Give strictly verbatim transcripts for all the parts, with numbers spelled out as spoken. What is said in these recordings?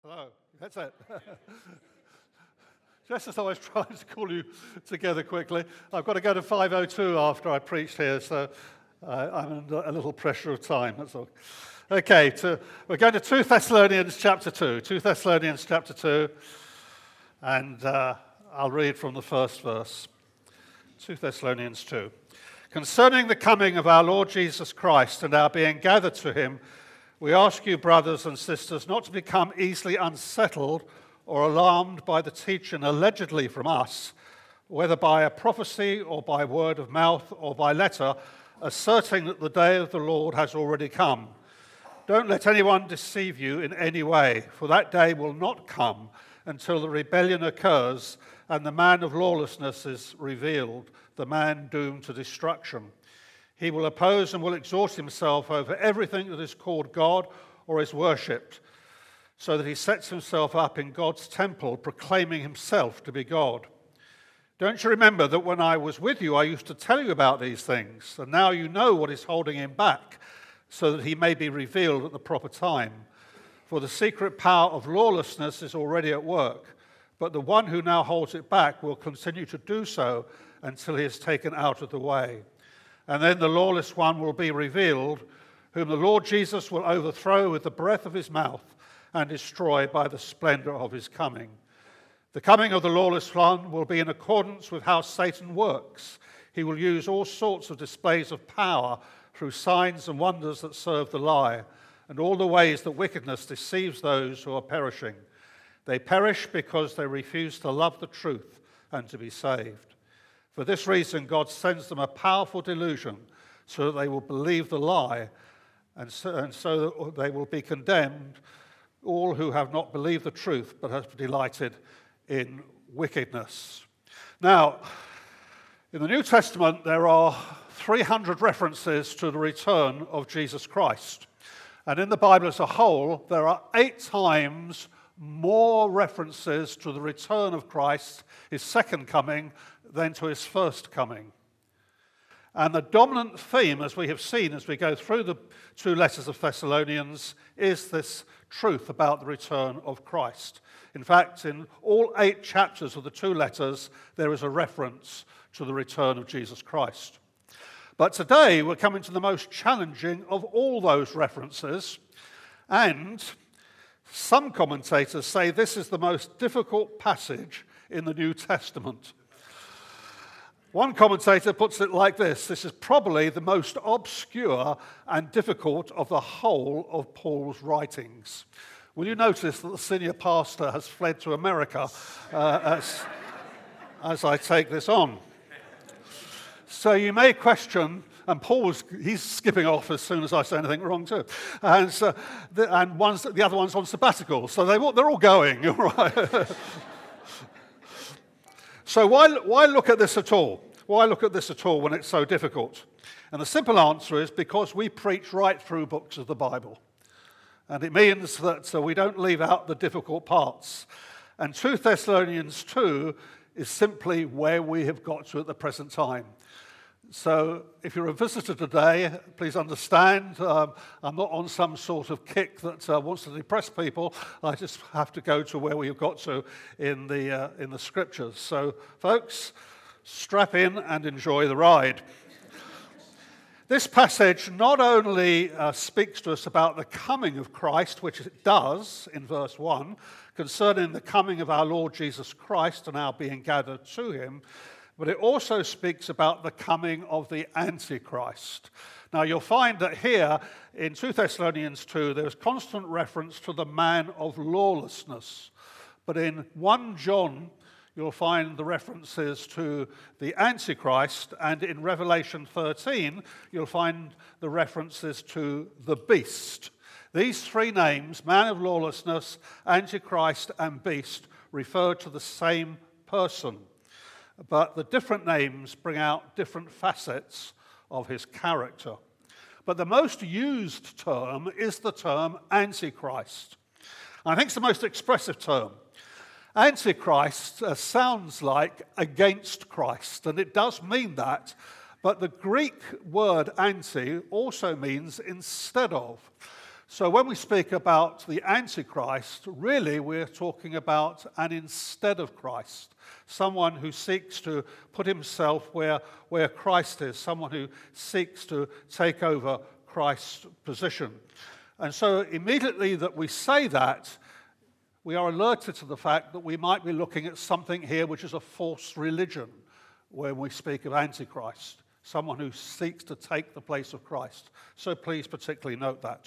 Hello, that's it. Just as I was trying to call you together quickly, I've got to go to five oh two after I preached here, so uh, I'm under a little pressure of time, that's all. Okay, to, we're going to two Thessalonians chapter two. two Thessalonians chapter two, and uh, I'll read from the first verse. two Thessalonians two. Concerning the coming of our Lord Jesus Christ and our being gathered to him, we ask you, brothers and sisters, not to become easily unsettled or alarmed by the teaching allegedly from us, whether by a prophecy or by word of mouth or by letter, asserting that the day of the Lord has already come. Don't let anyone deceive you in any way, for that day will not come until the rebellion occurs and the man of lawlessness is revealed, the man doomed to destruction. He will oppose and will exhaust himself over everything that is called God or is worshipped, so that he sets himself up in God's temple, proclaiming himself to be God. Don't you remember that when I was with you, I used to tell you about these things, and now you know what is holding him back, so that he may be revealed at the proper time. For the secret power of lawlessness is already at work, but the one who now holds it back will continue to do so until he is taken out of the way. And then the lawless one will be revealed, whom the Lord Jesus will overthrow with the breath of his mouth and destroy by the splendor of his coming. The coming of the lawless one will be in accordance with how Satan works. He will use all sorts of displays of power through signs and wonders that serve the lie, and all the ways that wickedness deceives those who are perishing. They perish because they refuse to love the truth and to be saved. For this reason, God sends them a powerful delusion so that they will believe the lie, and so, and so that they will be condemned, all who have not believed the truth but have delighted in wickedness. Now, in the New Testament, there are three hundred references to the return of Jesus Christ. And in the Bible as a whole, there are eight times more references to the return of Christ, his second coming, than to his first coming. And the dominant theme, as we have seen as we go through the two letters of Thessalonians, is this truth about the return of Christ. In fact, in all eight chapters of the two letters, there is a reference to the return of Jesus Christ. But today, we're coming to the most challenging of all those references, and some commentators say this is the most difficult passage in the New Testament. One commentator puts it like this: this is probably the most obscure and difficult of the whole of Paul's writings. Will you notice that the senior pastor has fled to America uh, as, as I take this on? So you may question, and Paul's he's skipping off as soon as I say anything wrong too, and so the, and one's, the other one's on sabbatical, so they, they're all going, right? So why, why look at this at all? Why look at this at all when it's so difficult? And the simple answer is because we preach right through books of the Bible. And it means that uh, we don't leave out the difficult parts. And two Thessalonians two is simply where we have got to at the present time. So if you're a visitor today, please understand, um, I'm not on some sort of kick that uh, wants to depress people. I just have to go to where we've got to in the, uh, in the scriptures. So folks, strap in and enjoy the ride. This passage not only uh, speaks to us about the coming of Christ, which it does in verse one, concerning the coming of our Lord Jesus Christ and our being gathered to him, but it also speaks about the coming of the Antichrist. Now, you'll find that here in two Thessalonians two, there's constant reference to the man of lawlessness. But in First John, you'll find the references to the Antichrist, and in Revelation thirteen, you'll find the references to the beast. These three names, man of lawlessness, Antichrist, and beast, refer to the same person. But the different names bring out different facets of his character. But the most used term is the term Antichrist. I think it's the most expressive term. Antichrist uh, sounds like against Christ, and it does mean that, but the Greek word anti also means instead of. So when we speak about the Antichrist, really we're talking about an instead of Christ, someone who seeks to put himself where, where Christ is, someone who seeks to take over Christ's position. And so immediately that we say that, we are alerted to the fact that we might be looking at something here which is a false religion when we speak of Antichrist, someone who seeks to take the place of Christ. So please particularly note that.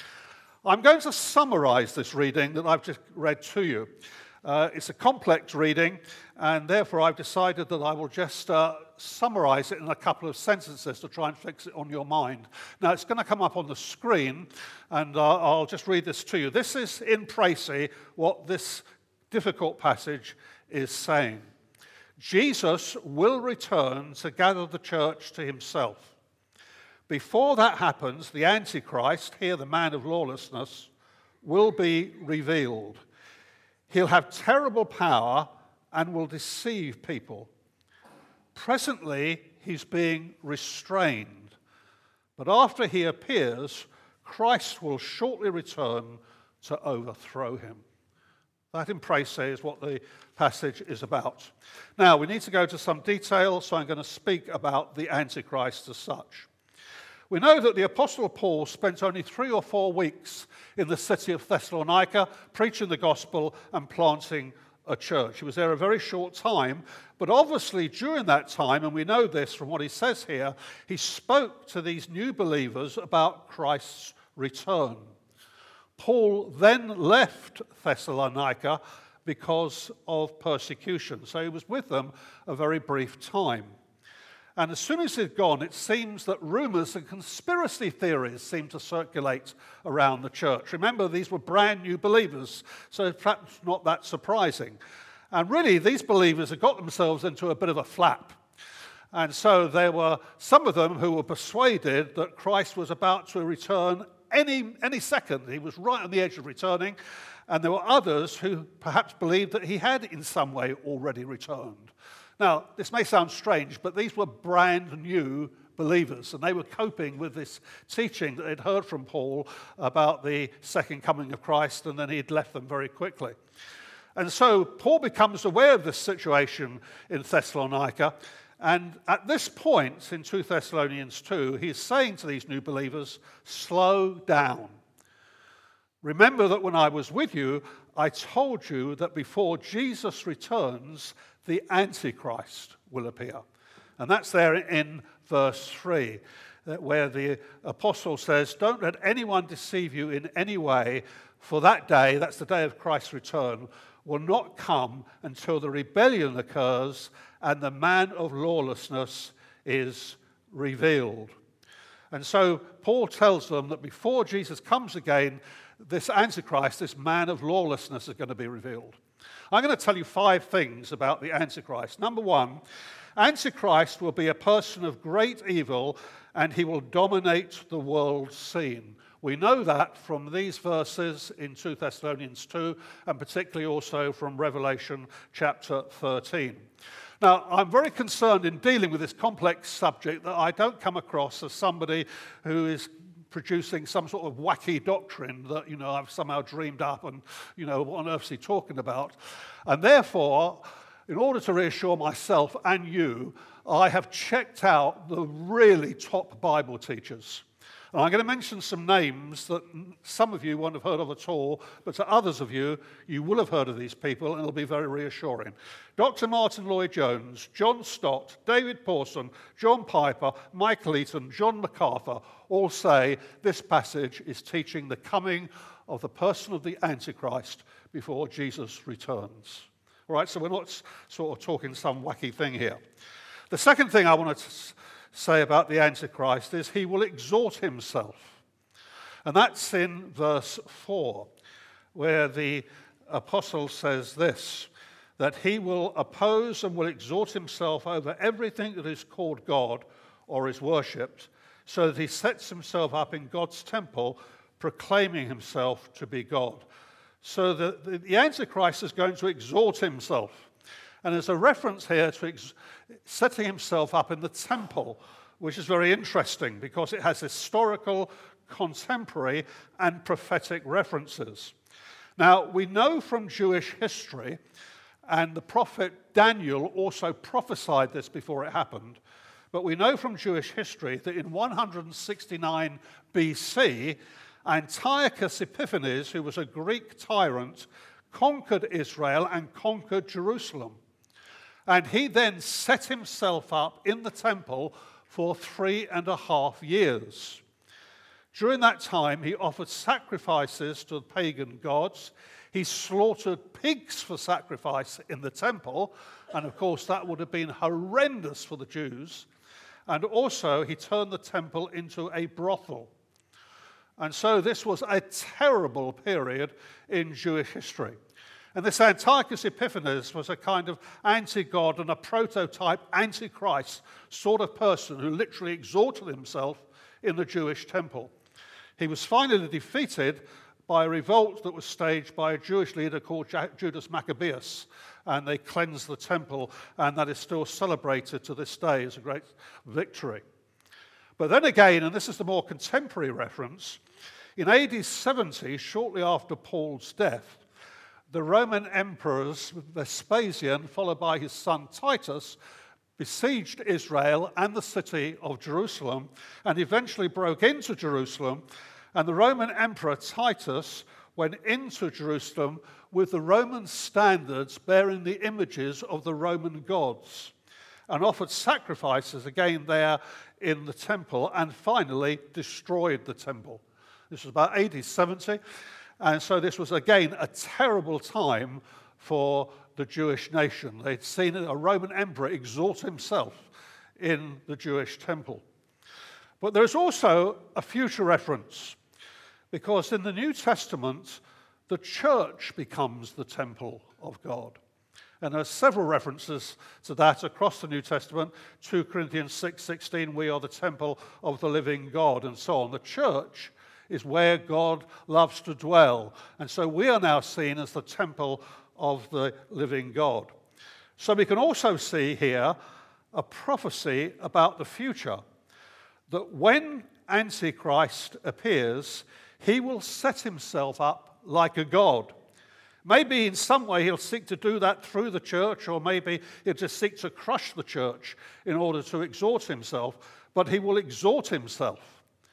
I'm going to summarize this reading that I've just read to you. Uh, it's a complex reading, and therefore I've decided that I will just uh, summarize it in a couple of sentences to try and fix it on your mind. Now, it's going to come up on the screen, and uh, I'll just read this to you. This is in précis what this difficult passage is saying. Jesus will return to gather the church to himself. Before that happens, the Antichrist, here the man of lawlessness, will be revealed. He'll have terrible power and will deceive people. Presently, he's being restrained. But after he appears, Christ will shortly return to overthrow him. That in précis is what the passage is about. Now, we need to go to some detail, so I'm going to speak about the Antichrist as such. We know that the Apostle Paul spent only three or four weeks in the city of Thessalonica preaching the gospel and planting a church. He was there a very short time, but obviously during that time, and we know this from what he says here, he spoke to these new believers about Christ's return. Paul then left Thessalonica because of persecution, so he was with them a very brief time. And as soon as he'd gone, it seems that rumors and conspiracy theories seemed to circulate around the church. Remember, these were brand new believers, so perhaps not that surprising. And really, these believers had got themselves into a bit of a flap. And so there were some of them who were persuaded that Christ was about to return any, any second. He was right on the edge of returning. And there were others who perhaps believed that he had in some way already returned. Now, this may sound strange, but these were brand new believers, and they were coping with this teaching that they'd heard from Paul about the second coming of Christ, and then he'd left them very quickly. And so Paul becomes aware of this situation in Thessalonica, and at this point in Second Thessalonians two, he's saying to these new believers, slow down. Remember that when I was with you, I told you that before Jesus returns, the Antichrist will appear. And that's there in verse three, where the apostle says, don't let anyone deceive you in any way, for that day, that's the day of Christ's return, will not come until the rebellion occurs and the man of lawlessness is revealed. And so Paul tells them that before Jesus comes again, this Antichrist, this man of lawlessness, is going to be revealed. I'm going to tell you five things about the Antichrist. Number one, Antichrist will be a person of great evil and he will dominate the world scene. We know that from these verses in Second Thessalonians two and particularly also from Revelation chapter thirteen. Now, I'm very concerned in dealing with this complex subject that I don't come across as somebody who is producing some sort of wacky doctrine that, you know, I've somehow dreamed up and, you know, what on earth is he talking about? And therefore, in order to reassure myself and you, I have checked out the really top Bible teachers. And I'm going to mention some names that some of you won't have heard of at all, but to others of you, you will have heard of these people, and it'll be very reassuring. Doctor Martin Lloyd-Jones, John Stott, David Pawson, John Piper, Michael Eaton, John MacArthur all say this passage is teaching the coming of the person of the Antichrist before Jesus returns. All right, so we're not sort of talking some wacky thing here. The second thing I want to say about the Antichrist is he will exalt himself. And that's in verse four, where the apostle says this, that he will oppose and will exalt himself over everything that is called God or is worshipped, so that he sets himself up in God's temple, proclaiming himself to be God. So the, the Antichrist is going to exalt himself. And there's a reference here to ex- setting himself up in the temple, which is very interesting because it has historical contemporary and prophetic references. Now, we know from Jewish history, and the prophet Daniel also prophesied this before it happened, but we know from Jewish history that in one sixty-nine B C, Antiochus Epiphanes, who was a Greek tyrant, conquered Israel and conquered Jerusalem. And he then set himself up in the temple for three and a half years. During that time, he offered sacrifices to the pagan gods. He slaughtered pigs for sacrifice in the temple, and of course that would have been horrendous for the Jews. And also he turned the temple into a brothel. And so this was a terrible period in Jewish history. And this Antiochus Epiphanes was a kind of anti-God and a prototype anti-Christ sort of person who literally exalted himself in the Jewish temple. He was finally defeated by a revolt that was staged by a Jewish leader called Judas Maccabeus, and they cleansed the temple, and that is still celebrated to this day as a great victory. But then again, and this is the more contemporary reference, in A D seventy, shortly after Paul's death, the Roman emperors Vespasian, followed by his son Titus, besieged Israel and the city of Jerusalem, and eventually broke into Jerusalem. And the Roman emperor Titus went into Jerusalem with the Roman standards bearing the images of the Roman gods, and offered sacrifices again there in the temple, and finally destroyed the temple. This was about A D seventy, and so this was again a terrible time for the Jewish nation. They'd seen a Roman emperor exalt himself in the Jewish temple. But there's also a future reference, because in the New Testament, the church becomes the temple of God. And there are several references to that across the New Testament. Second Corinthians six sixteen, we are the temple of the living God, and so on. The church is where God loves to dwell. And so we are now seen as the temple of the living God. So we can also see here a prophecy about the future, that when Antichrist appears, he will set himself up like a god. Maybe in some way he'll seek to do that through the church, or maybe he'll just seek to crush the church in order to exalt himself, but he will exalt himself.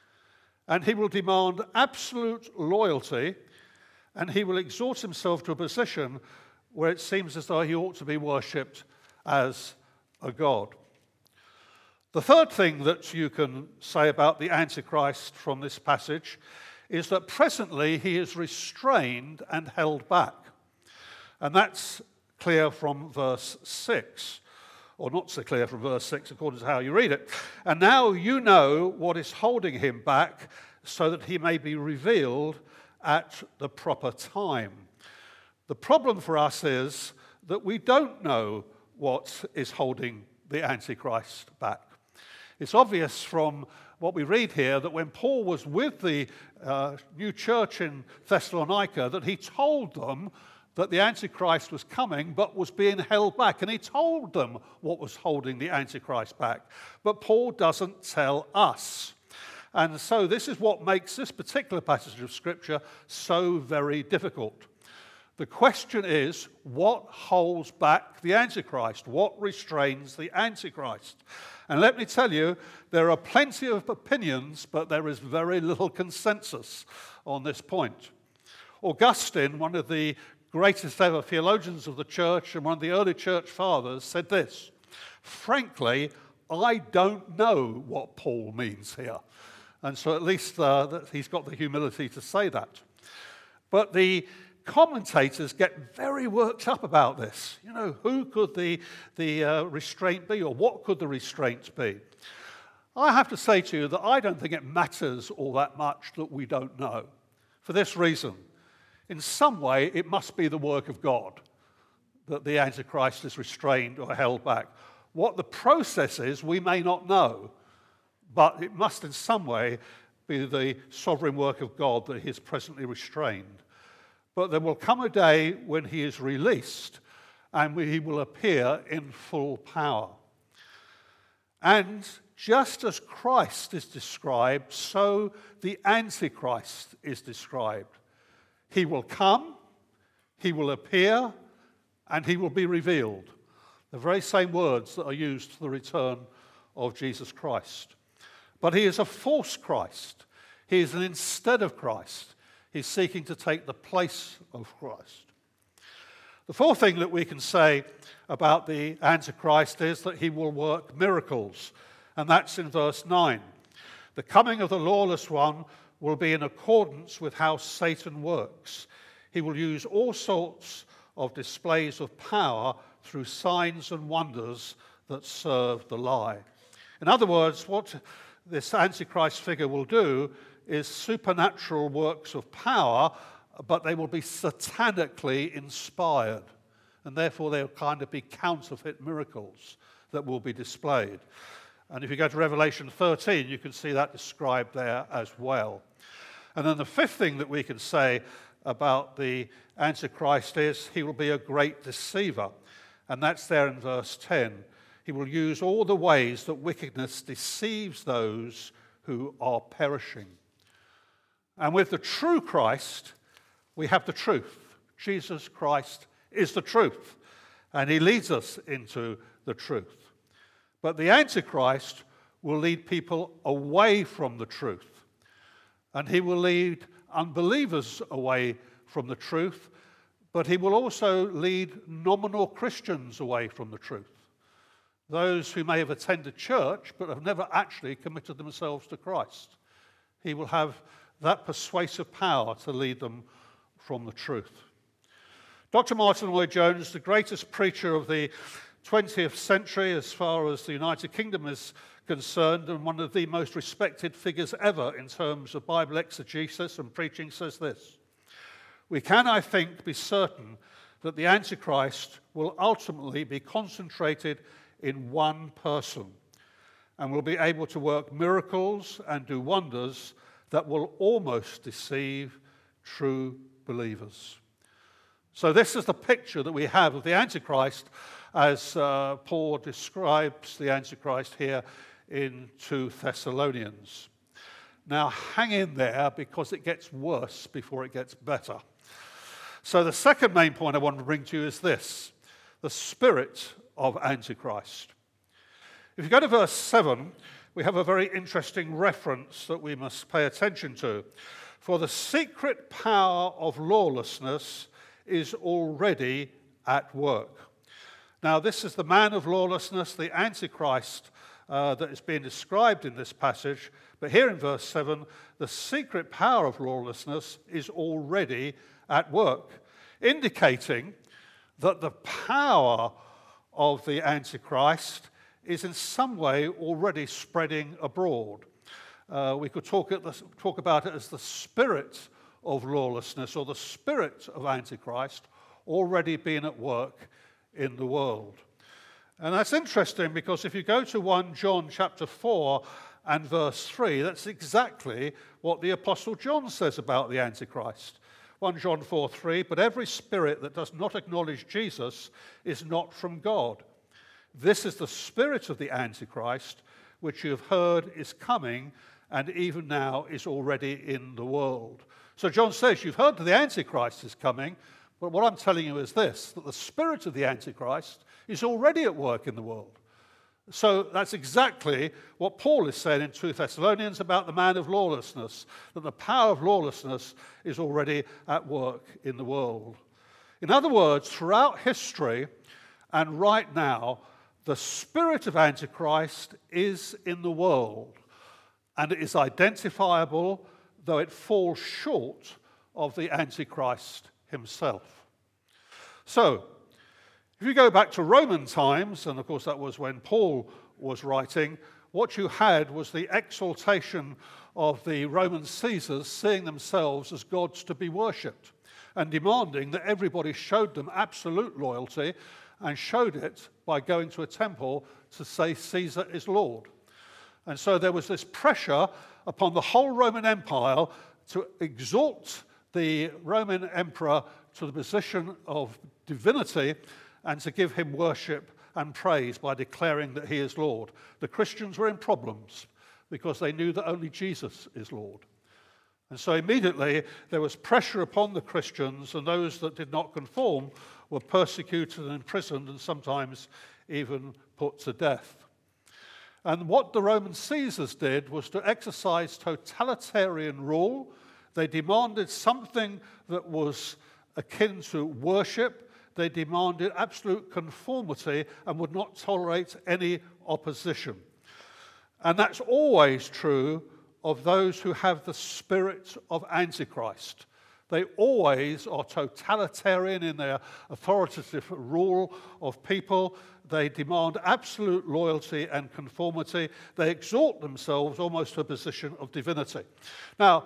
And he will demand absolute loyalty, and he will exalt himself to a position where it seems as though he ought to be worshipped as a god. The third thing that you can say about the Antichrist from this passage is that presently he is restrained and held back. And that's clear from verse six, or not so clear from verse six according to how you read it. And now you know what is holding him back, so that he may be revealed at the proper time. The problem for us is that we don't know what is holding the Antichrist back. It's obvious from what we read here that when Paul was with the uh, new church in Thessalonica, that he told them that the Antichrist was coming but was being held back. And he told them what was holding the Antichrist back. But Paul doesn't tell us. And so this is what makes this particular passage of Scripture so very difficult. The question is, what holds back the Antichrist? What restrains the Antichrist? And let me tell you, there are plenty of opinions, but there is very little consensus on this point. Augustine, one of the greatest ever theologians of the church and one of the early church fathers, said this: frankly, I don't know what Paul means here. And so at least uh, that he's got the humility to say that. But the commentators get very worked up about this. You know, who could the, the uh, restraint be, or what could the restraint be? I have to say to you that I don't think it matters all that much that we don't know. For this reason, in some way it must be the work of God that the Antichrist is restrained or held back. What the process is, we may not know, but it must in some way be the sovereign work of God that he is presently restrained. But there will come a day when he is released and he will appear in full power. And just as Christ is described, so the Antichrist is described. He will come, he will appear, and he will be revealed. The very same words that are used for the return of Jesus Christ. But he is a false Christ. He is an instead of Christ. He's seeking to take the place of Christ. The fourth thing that we can say about the Antichrist is that he will work miracles, and that's in verse nine. The coming of the lawless one will be in accordance with how Satan works. He will use all sorts of displays of power through signs and wonders that serve the lie. In other words, what this Antichrist figure will do is supernatural works of power, but they will be satanically inspired. And therefore they'll kind of be counterfeit miracles that will be displayed. And if you go to Revelation thirteen, you can see that described there as well. And then the fifth thing that we can say about the Antichrist is he will be a great deceiver. And that's there in verse ten. He will use all the ways that wickedness deceives those who are perishing. And with the true Christ, we have the truth. Jesus Christ is the truth, and he leads us into the truth. But the Antichrist will lead people away from the truth, and he will lead unbelievers away from the truth, but he will also lead nominal Christians away from the truth. Those who may have attended church but have never actually committed themselves to Christ. He will have that persuasive power to lead them from the truth. Doctor Martin Lloyd-Jones, the greatest preacher of the twentieth century as far as the United Kingdom is concerned, and one of the most respected figures ever in terms of Bible exegesis and preaching, says this: "We can, I think, be certain that the Antichrist will ultimately be concentrated in one person and will be able to work miracles and do wonders that will almost deceive true believers." So this is the picture that we have of the Antichrist as uh, Paul describes the Antichrist here in Second Thessalonians. Now hang in there, because it gets worse before it gets better. So the second main point I want to bring to you is this: the spirit of Antichrist. If you go to verse seven, we have a very interesting reference that we must pay attention to. "For the secret power of lawlessness is already at work." Now, this is the man of lawlessness, the Antichrist, uh, that is being described in this passage. But here in verse seven, the secret power of lawlessness is already at work, indicating that the power of the Antichrist is in some way already spreading abroad. Uh, we could talk, at the, talk about it as the spirit of lawlessness, or the spirit of Antichrist already being at work in the world. And that's interesting, because if you go to First John chapter four and verse three, that's exactly what the Apostle John says about the Antichrist. First John four three, "But every spirit that does not acknowledge Jesus is not from God. This is the spirit of the Antichrist, which you have heard is coming, and even now is already in the world." So John says, you've heard that the Antichrist is coming, but what I'm telling you is this: that the spirit of the Antichrist is already at work in the world. So that's exactly what Paul is saying in Second Thessalonians about the man of lawlessness, that the power of lawlessness is already at work in the world. In other words, throughout history and right now, the spirit of Antichrist is in the world, and it is identifiable, though it falls short of the Antichrist himself. So, if you go back to Roman times, and of course that was when Paul was writing, what you had was the exaltation of the Roman Caesars seeing themselves as gods to be worshipped and demanding that everybody showed them absolute loyalty, and showed it by going to a temple to say Caesar is Lord. And so there was this pressure upon the whole Roman Empire to exalt the Roman emperor to the position of divinity and to give him worship and praise by declaring that he is Lord. The Christians were in problems because they knew that only Jesus is Lord. And so immediately there was pressure upon the Christians, and those that did not conform were persecuted and imprisoned and sometimes even put to death. And what the Roman Caesars did was to exercise totalitarian rule. They demanded something that was akin to worship. They demanded absolute conformity and would not tolerate any opposition. And that's always true of those who have the spirit of Antichrist. They always are totalitarian in their authoritative rule of people. They demand absolute loyalty and conformity. They exalt themselves almost to a position of divinity. Now,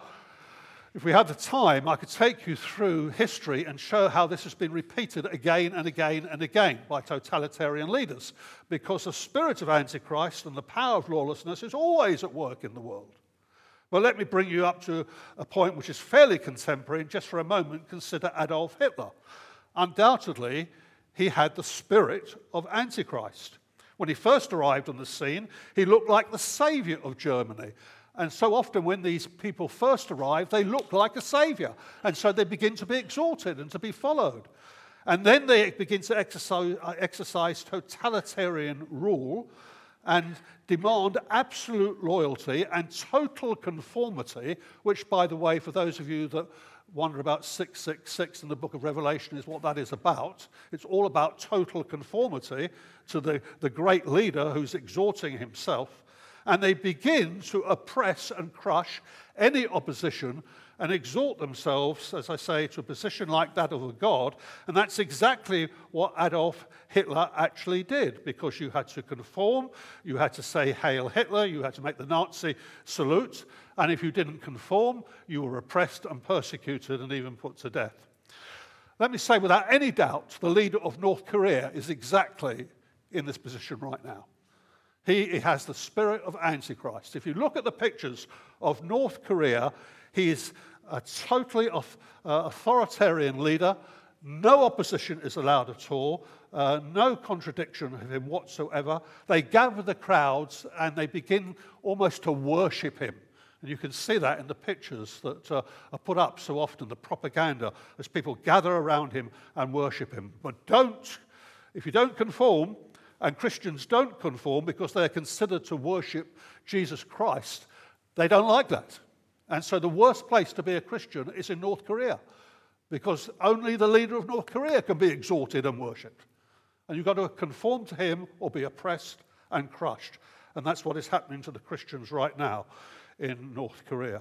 if we had the time, I could take you through history and show how this has been repeated again and again and again by totalitarian leaders, because the spirit of Antichrist and the power of lawlessness is always at work in the world. Well, let me bring you up to a point which is fairly contemporary, and just for a moment consider Adolf Hitler. Undoubtedly, he had the spirit of Antichrist. When he first arrived on the scene, he looked like the savior of Germany. And so often when these people first arrive, they look like a savior. And so they begin to be exalted and to be followed. And then they begin to exercise, exercise totalitarian rule and demand absolute loyalty and total conformity, which, by the way, for those of you that wonder about six six six in the book of Revelation is what that is about. It's all about total conformity to the, the great leader who's exalting himself. And they begin to oppress and crush any opposition and exalt themselves, as I say, to a position like that of a god. And that's exactly what Adolf Hitler actually did, because you had to conform, you had to say Hail Hitler, you had to make the Nazi salute, and if you didn't conform, you were oppressed and persecuted and even put to death. Let me say without any doubt, the leader of North Korea is exactly in this position right now. He, he has the spirit of Antichrist. If you look at the pictures of North Korea, he is a totally uh, authoritarian leader. No opposition is allowed at all. Uh, no contradiction of him whatsoever. They gather the crowds and they begin almost to worship him. And you can see that in the pictures that uh, are put up so often, the propaganda, as people gather around him and worship him. But don't, if you don't conform, and Christians don't conform because they're considered to worship Jesus Christ, they don't like that. And so the worst place to be a Christian is in North Korea, because only the leader of North Korea can be exalted and worshipped. And you've got to conform to him or be oppressed and crushed. And that's what is happening to the Christians right now in North Korea.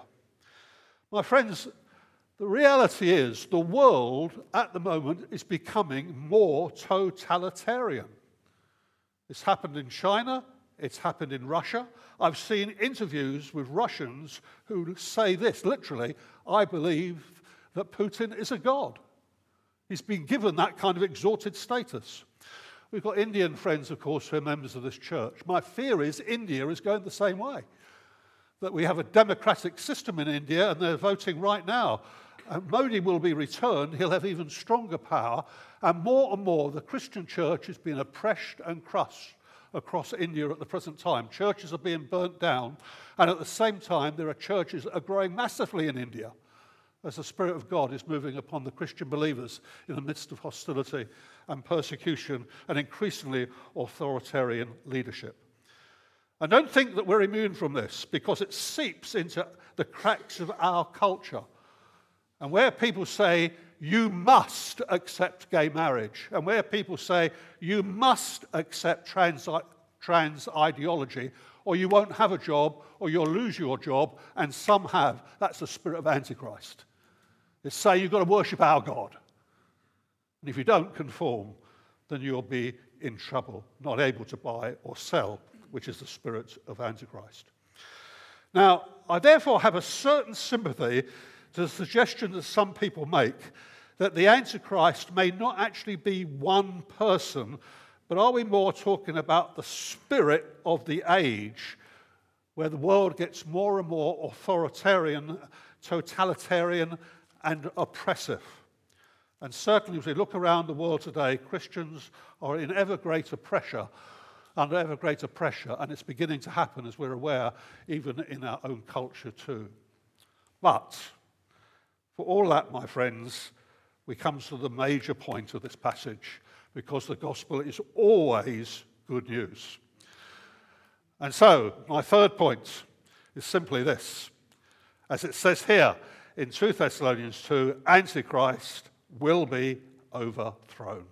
My friends, the reality is the world at the moment is becoming more totalitarian. It's happened in China, it's happened in Russia. I've seen interviews with Russians who say this, literally, I believe that Putin is a god. He's been given that kind of exalted status. We've got Indian friends, of course, who are members of this church. My fear is India is going the same way, that we have a democratic system in India and they're voting right now. And Modi will be returned, he'll have even stronger power, and more and more the Christian church is being oppressed and crushed across India at the present time. Churches are being burnt down, and at the same time there are churches that are growing massively in India as the Spirit of God is moving upon the Christian believers in the midst of hostility and persecution and increasingly authoritarian leadership. And don't think that we're immune from this, because it seeps into the cracks of our culture. And where people say, you must accept gay marriage, and where people say, you must accept trans, trans ideology, or you won't have a job, or you'll lose your job, and some have, that's the spirit of Antichrist. It's saying you've got to worship our God. And if you don't conform, then you'll be in trouble, not able to buy or sell, which is the spirit of Antichrist. Now, I therefore have a certain sympathy to the suggestion that some people make that the Antichrist may not actually be one person, but are we more talking about the spirit of the age, where the world gets more and more authoritarian, totalitarian, and oppressive? And certainly as we look around the world today, Christians are in ever greater pressure, under ever greater pressure, and it's beginning to happen, as we're aware, even in our own culture too. But for all that, my friends, we come to the major point of this passage, because the gospel is always good news. And so, my third point is simply this. As it says here in two Thessalonians two, Antichrist will be overthrown.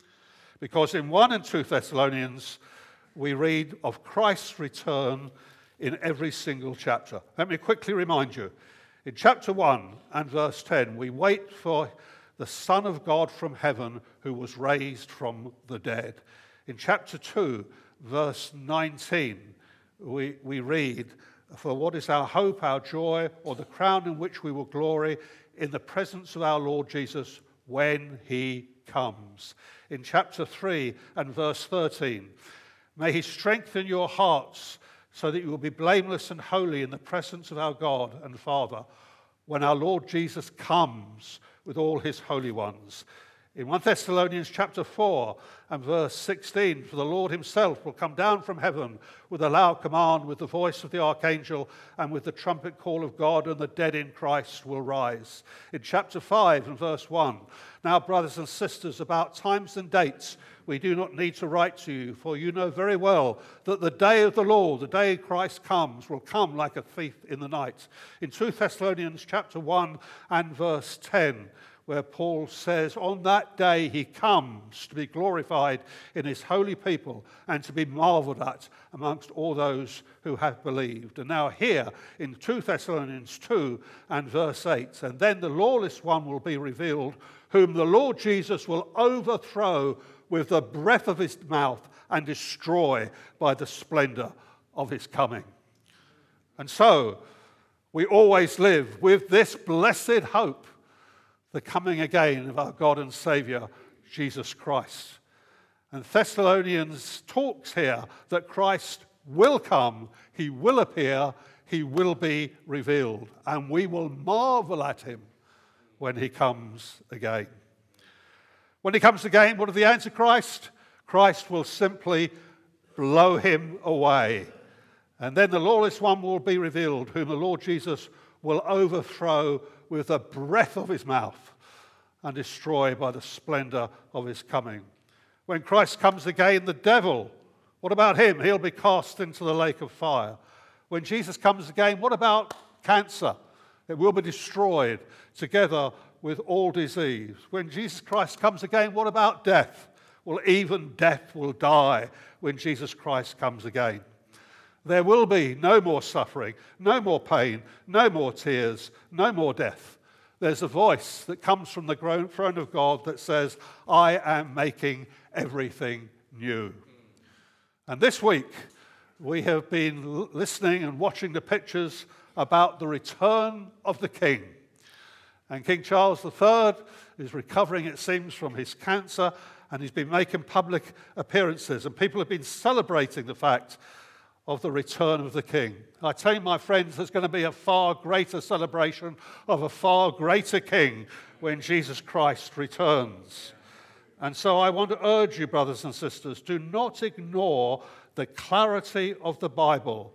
Because in one and two Thessalonians, we read of Christ's return in every single chapter. Let me quickly remind you. In chapter one and verse ten, we wait for the Son of God from heaven who was raised from the dead. In chapter two, verse nineteen, we, we read, for what is our hope, our joy, or the crown in which we will glory in the presence of our Lord Jesus when he comes. In chapter three and verse thirteen, may he strengthen your hearts so that you will be blameless and holy in the presence of our God and Father when our Lord Jesus comes with all his holy ones. In First Thessalonians chapter four and verse sixteen, for the Lord himself will come down from heaven with a loud command, with the voice of the archangel, and with the trumpet call of God, and the dead in Christ will rise. In chapter five and verse one, now, brothers and sisters, about times and dates we do not need to write to you, for you know very well that the day of the Lord, the day Christ comes, will come like a thief in the night. In Second Thessalonians chapter one and verse ten, where Paul says, on that day he comes to be glorified in his holy people and to be marveled at amongst all those who have believed. And now here in Second Thessalonians two and verse eight, and then the lawless one will be revealed, whom the Lord Jesus will overthrow with the breath of his mouth and destroy by the splendor of his coming. And so we always live with this blessed hope, the coming again of our God and Saviour, Jesus Christ. And Thessalonians talks here that Christ will come, he will appear, he will be revealed, and we will marvel at him when he comes again. When he comes again, what of the Antichrist? Christ will simply blow him away. And then the lawless one will be revealed, whom the Lord Jesus will overthrow with the breath of his mouth and destroy by the splendor of his coming. When Christ comes again, the devil, what about him? He'll be cast into the lake of fire. When Jesus comes again, what about cancer? It will be destroyed together with all disease. When Jesus Christ comes again, what about death? Well, even death will die when Jesus Christ comes again. There will be no more suffering, no more pain, no more tears, no more death. There's a voice that comes from the throne of God that says, I am making everything new. And this week, we have been listening and watching the pictures about the return of the King. And King Charles the Third is recovering, it seems, from his cancer, and he's been making public appearances, and people have been celebrating the fact of the return of the King. I tell you, my friends, there's going to be a far greater celebration of a far greater King when Jesus Christ returns. And so I want to urge you, brothers and sisters, do not ignore the clarity of the Bible.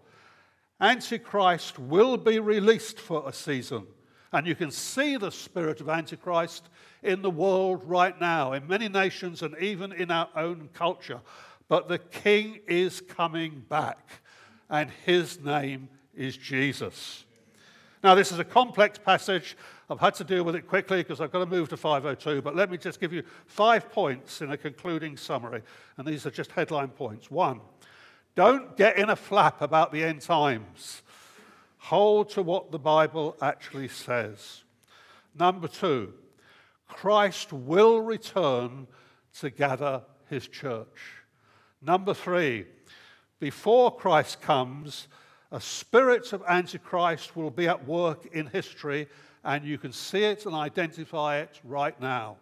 Antichrist will be released for a season. And you can see the spirit of Antichrist in the world right now, in many nations and even in our own culture. But the King is coming back, and his name is Jesus. Now, this is a complex passage. I've had to deal with it quickly because I've got to move to five oh two, but let me just give you five points in a concluding summary, and these are just headline points. One, don't get in a flap about the end times. Hold to what the Bible actually says. Number two, Christ will return to gather his church. Number three, before Christ comes, a spirit of Antichrist will be at work in history, and you can see it and identify it right now.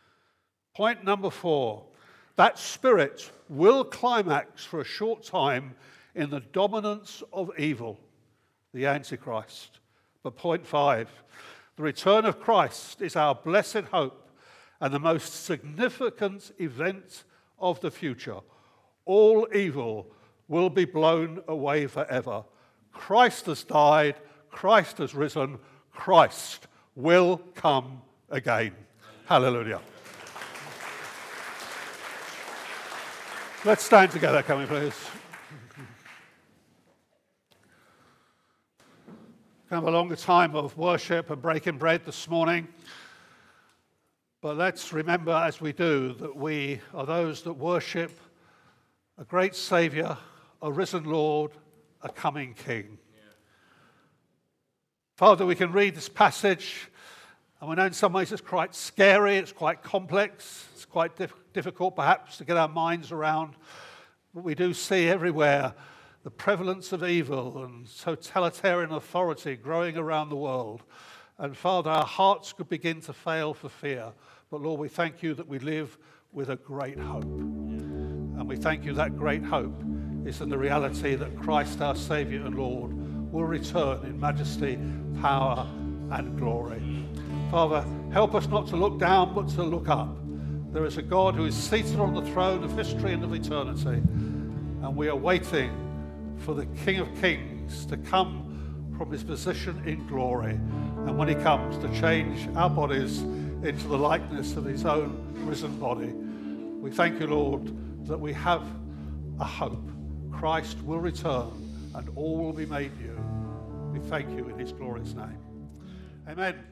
Point number four, that spirit will climax for a short time in the dominance of evil, the Antichrist. But point five, the return of Christ is our blessed hope, and the most significant event of the future. All evil will be blown away forever. Christ has died, Christ has risen, Christ will come again. Hallelujah. Let's stand together, can we please? We have a longer time of worship and breaking bread this morning. But let's remember as we do that we are those that worship a great Saviour, a risen Lord, a coming King. Yeah. Father, we can read this passage, and we know in some ways it's quite scary, it's quite complex, it's quite diff- difficult perhaps to get our minds around. But we do see everywhere the prevalence of evil and totalitarian authority growing around the world. And Father, our hearts could begin to fail for fear. But Lord, we thank you that we live with a great hope. And we thank you that great hope is in the reality that Christ, our Saviour and Lord, will return in majesty, power, and glory. Father, help us not to look down, but to look up. There is a God who is seated on the throne of history and of eternity. And we are waiting for the King of Kings to come from his position in glory. And when he comes, to change our bodies into the likeness of his own risen body. We thank you, Lord, that we have a hope. Christ will return and all will be made new. We thank you in his glorious name. Amen.